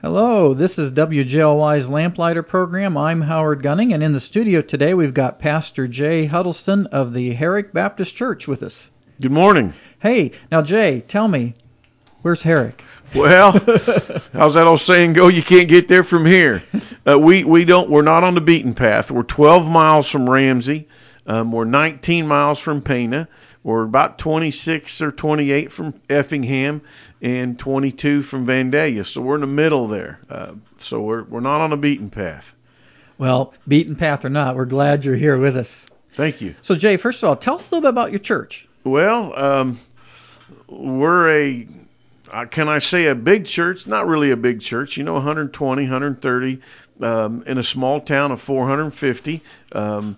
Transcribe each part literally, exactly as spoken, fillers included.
Hello, this is W J L Y's Lamplighter program. I'm Howard Gunning, and in the studio today we've got Pastor Jay Huddleston of the Herrick Baptist Church with us. Good morning. Hey, now Jay, tell me, where's Herrick? Well, how's that old saying go? You can't get there from here. Uh, we we don't. We're not on the beaten path. We're twelve miles from Ramsey. Um, we're nineteen miles from Pana. We're about twenty-six or twenty-eight from Effingham, and twenty-two from Vandalia. So we're in the middle there. Uh, so we're we're not on a beaten path. Well, beaten path or not, we're glad you're here with us. Thank you. So Jay, first of all, tell us a little bit about your church. Well, um, we're a, uh, can I say a big church? Not really a big church. You know, one hundred twenty, one hundred thirty um, in a small town of four hundred fifty. Um,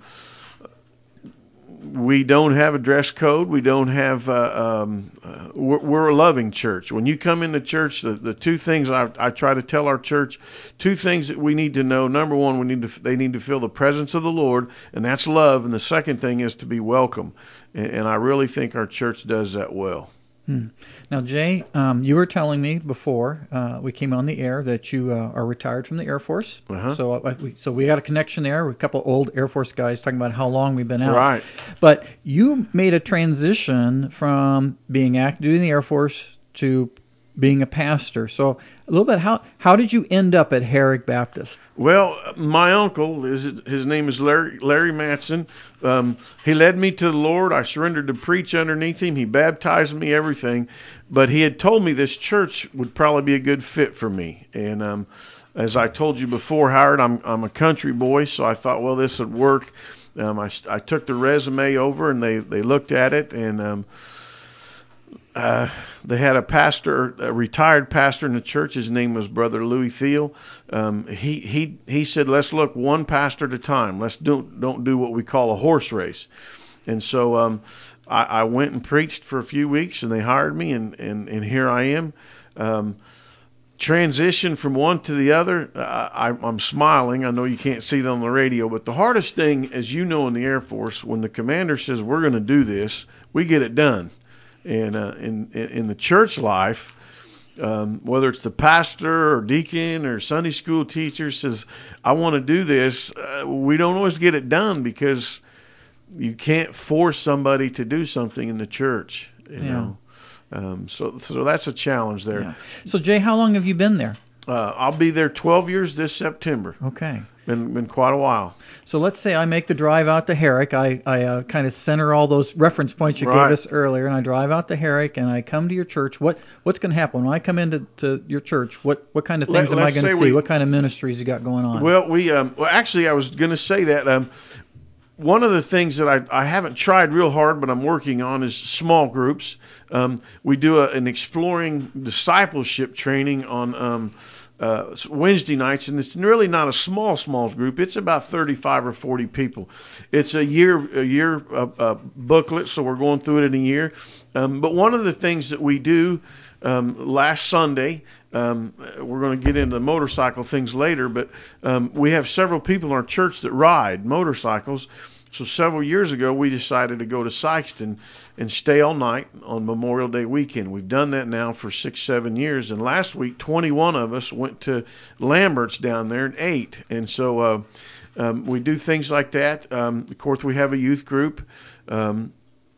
We don't have a dress code. We don't have. Uh, um, uh, we're, we're a loving church. When you come into church, the, the two things I, I try to tell our church, two things that we need to know. Number one, we need to. They need to feel the presence of the Lord, and that's love. And the second thing is to be welcome. And, and I really think our church does that well. Hmm. Now, Jay, um, you were telling me before uh, we came on the air that you uh, are retired from the Air Force. Uh-huh. So, uh, we, so we got a connection there with a couple of old Air Force guys talking about how long we've been out. Right. But you made a transition from being active duty in the Air Force to being a pastor. So, a little bit, how how did you end up at Herrick Baptist? Well, my uncle, his, his name is Larry, Larry Matson. Um, he led me to the Lord. I surrendered to preach underneath him. He baptized me, everything. But he had told me this church would probably be a good fit for me. And um, as I told you before, Howard, I'm I'm a country boy, so I thought, well, this would work. Um, I, I took the resume over, and they, they looked at it, and um, Uh, they had a pastor, a retired pastor in the church. His name was Brother Louis Thiel. Um, he he he said, "Let's look one pastor at a time. Let's do don't do what we call a horse race." And so um, I, I went and preached for a few weeks, and they hired me, and and, and here I am. Um, transition from one to the other. I, I'm smiling. I know you can't see that on the radio, but the hardest thing, as you know, in the Air Force, when the commander says we're going to do this, we get it done. And uh, in in the church life, um, whether it's the pastor or deacon or Sunday school teacher says, "I want to do this," uh, we don't always get it done because you can't force somebody to do something in the church. You Yeah. know, um, so so that's a challenge there. Yeah. So, Jay, how long have you been there? Uh, I'll be there twelve years this September. Okay. Been been quite a while. So let's say I make the drive out to Herrick. I, I uh, kind of center all those reference points you Right. gave us earlier, and I drive out to Herrick, and I come to your church. What What's going to happen when I come into to your church? What what kind of things Let, am I let's going to say see? we- What kind of ministries you got going on? Well, we um, well actually I was going to say that um, one of the things that I I haven't tried real hard, but I'm working on is small groups. Um, we do a, an exploring discipleship training on um, uh, Wednesday nights, and it's really not a small small group. It's about thirty-five or forty people. It's a year a year uh, uh, booklet, so we're going through it in a year. Um, but one of the things that we do um, last Sunday. Um, we're going to get into motorcycle things later, but um, we have several people in our church that ride motorcycles. So several years ago, we decided to go to Sikeston and stay all night on Memorial Day weekend. We've done that now for six, seven years. And last week, twenty-one of us went to Lambert's down there and ate. And so uh, um, we do things like that. Um, of course, we have a youth group. Um,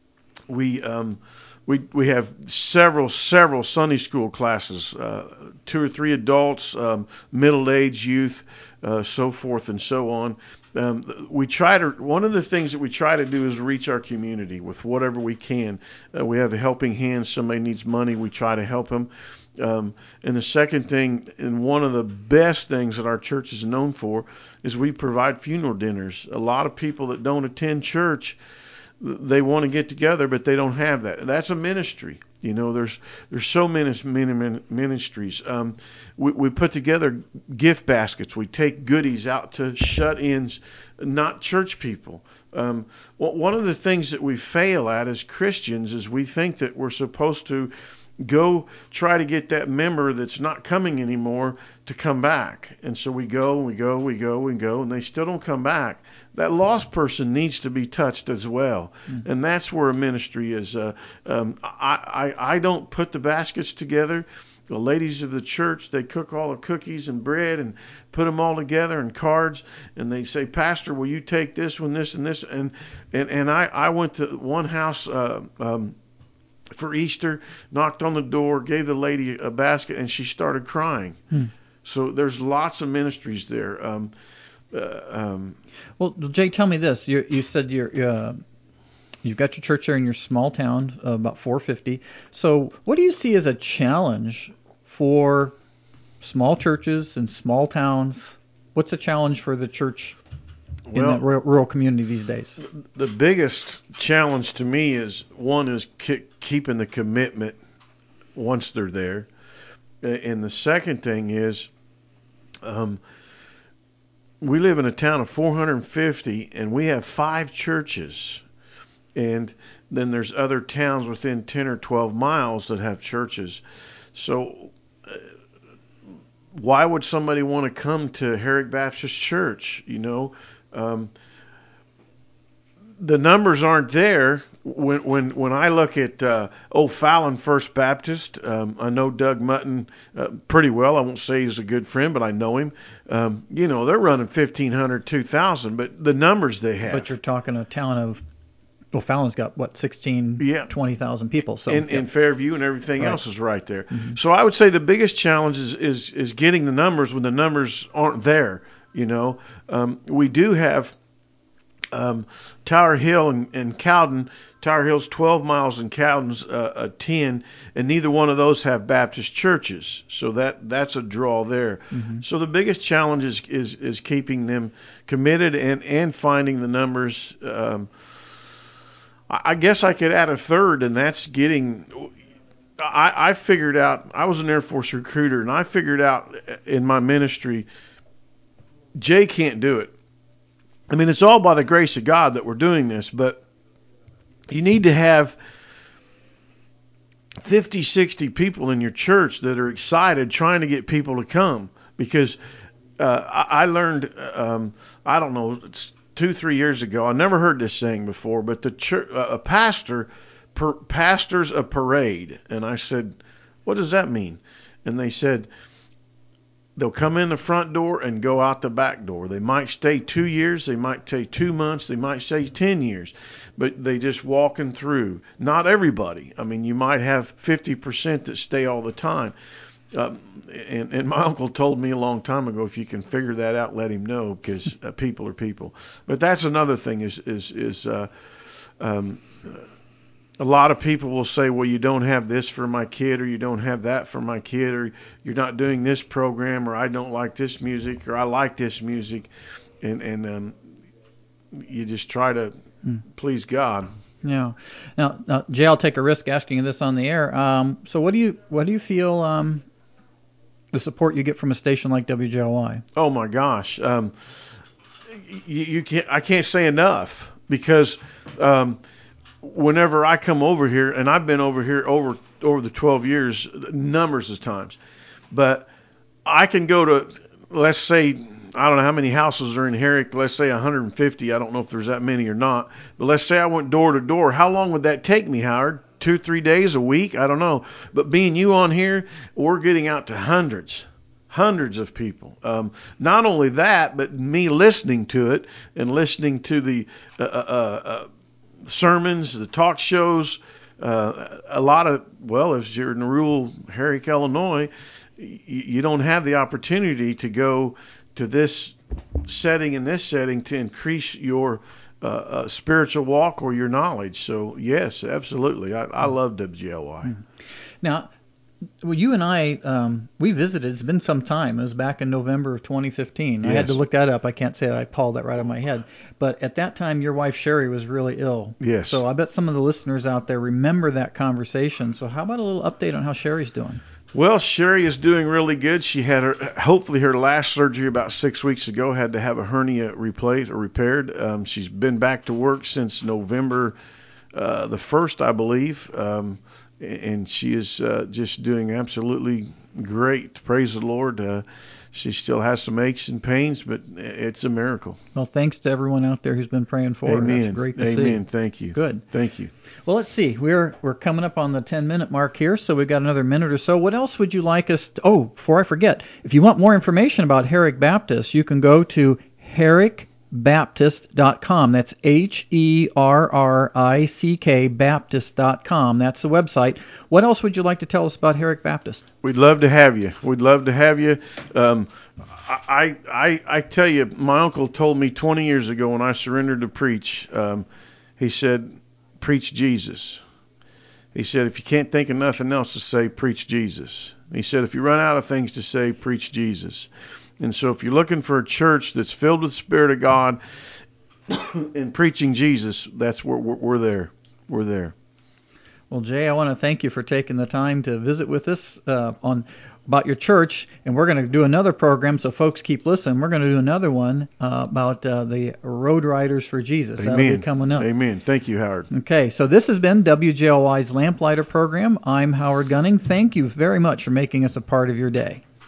we... Um, We we have several several Sunday school classes, uh, two or three adults, um, middle-aged youth, uh, so forth and so on. Um, we try to one of the things that we try to do is reach our community with whatever we can. Uh, we have a helping hand. Somebody needs money, we try to help them. Um, and the second thing, and one of the best things that our church is known for, is we provide funeral dinners. A lot of people that don't attend church, they want to get together, but they don't have that. That's a ministry. You know, there's there's so many many ministries. Um, we, we put together gift baskets. We take goodies out to shut-ins, not church people. Um, well, one of the things that we fail at as Christians is we think that we're supposed to go try to get that member that's not coming anymore to come back. And so we go, we go, we go, we go, and they still don't come back. That lost person needs to be touched as well. Mm-hmm. And that's where a ministry is. Uh, um, I, I, I don't put the baskets together. the ladies of the church, they cook all the cookies and bread and put them all together in cards, and they say, Pastor, will you take this one, this, and this? And and, and I, I went to one house uh, um, for Easter, knocked on the door, gave the lady a basket, and she started crying. Hmm. So there's lots of ministries there. Um, uh, um, well, Jay, tell me this. You, you said you're... Uh, You've got your church there in your small town, uh, about four fifty. So what do you see as a challenge for small churches and small towns? What's a challenge for the church in well, that rural, rural community these days? The biggest challenge to me is, one is ke- keeping the commitment once they're there. And the second thing is, um, we live in a town of four hundred fifty, and we have five churches. And then there's other towns within ten or twelve miles that have churches. So uh, why would somebody want to come to Herrick Baptist Church? You know, um, the numbers aren't there. When when when I look at uh, O'Fallon First Baptist, um, I know Doug Mutton uh, pretty well. I won't say he's a good friend, but I know him. Um, you know, they're running fifteen hundred, two thousand, but the numbers they have. But you're talking a town of... Well, Fallon's got, what, sixteen, yeah. twenty thousand people. So in, yeah. in Fairview, and everything right. else is right there. Mm-hmm. So I would say the biggest challenge is, is, is getting the numbers when the numbers aren't there. You know, um, we do have um, Tower Hill and, and Cowden. Tower Hill's twelve miles and Cowden's uh, uh, ten, and neither one of those have Baptist churches. So that that's a draw there. Mm-hmm. So the biggest challenge is, is, is keeping them committed and, and finding the numbers. Um, I guess I could add a third, and that's getting. I, I figured out. I was an Air Force recruiter, and I figured out in my ministry, Jay can't do it. I mean, it's all by the grace of God that we're doing this, but you need to have fifty, sixty people in your church that are excited, trying to get people to come. Because uh, I, I learned, um, I don't know, it's two, three years ago. I never heard this saying before, but the church, uh, a pastor per, pastors a parade. And I said, what does that mean? And they said, they'll come in the front door and go out the back door. They might stay two years. They might stay two months. They might stay ten years. But they just walking through. Not everybody. I mean, you might have fifty percent that stay all the time. Um, and, and my uncle told me a long time ago, if you can figure that out, let him know, because uh, people are people. But that's another thing is, is, is uh, um, a lot of people will say, well, you don't have this for my kid, or you don't have that for my kid, or you're not doing this program, or I don't like this music, or I like this music. And, and um, you just try to mm. please God. Yeah. Now, now, Jay, I'll take a risk asking you this on the air. Um, so what do you what do you feel um, the support you get from a station like W J L Y? Oh my gosh, um, you, you can't. I can't say enough, because um, whenever I come over here, and I've been over here over over the twelve years, numbers of times, but I can go to, let's say, I don't know how many houses are in Herrick. Let's say one hundred fifty. I don't know if there's that many or not. But let's say I went door to door. How long would that take me, Howard? Two, three days, a week? I don't know. But being you on here, we're getting out to hundreds, hundreds of people. Um, not only that, but me listening to it and listening to the uh, uh, uh, sermons, the talk shows. Uh, a lot of, well, if you're in rural Herrick, Illinois, you, you don't have the opportunity to go to this setting and this setting to increase your uh, uh, spiritual walk or your knowledge. So yes, absolutely. I, I love W J L Y. Now, well, you and I, um, we visited. It's been some time. It was back in November of twenty fifteen. Yes. I had to look that up. I can't say I pulled that right out of my head. But at that time, your wife, Sherry, was really ill. Yes. So I bet some of the listeners out there remember that conversation. So how about a little update on how Sherry's doing? Well, Sherry is doing really good. She had her, hopefully her last surgery about six weeks ago, had to have a hernia replaced or repaired. Um, she's been back to work since November uh, the first, I believe. Um, and she is uh, just doing absolutely great. Praise the Lord. Uh, she still has some aches and pains, but it's a miracle. Well, thanks to everyone out there who's been praying for her. Amen. That's great to Amen. see. Amen. Thank you. Good. Thank you. Well, let's see. We're we're coming up on the ten-minute mark here, so we've got another minute or so. What else would you like us to... Oh, before I forget, if you want more information about Herrick Baptist, you can go to herrick baptist dot com. That's H E R R I C K Baptist dot com. That's the website. What else would you like to tell us about Herrick Baptist? We'd love to have you. We'd love to have you. Um, I, I, I tell you, my uncle told me twenty years ago when I surrendered to preach, um, he said, preach Jesus. He said, if you can't think of nothing else to say, preach Jesus. He said, if you run out of things to say, preach Jesus. And so if you're looking for a church that's filled with the Spirit of God and preaching Jesus, that's where we're, we're there. We're there. Well, Jay, I want to thank you for taking the time to visit with us uh, on about your church, and we're going to do another program, so folks keep listening. We're going to do another one uh, about uh, the Road Riders for Jesus. Amen. That'll be coming up. Amen. Thank you, Howard. Okay, so this has been W J L Y's Lamplighter program. I'm Howard Gunning. Thank you very much for making us a part of your day.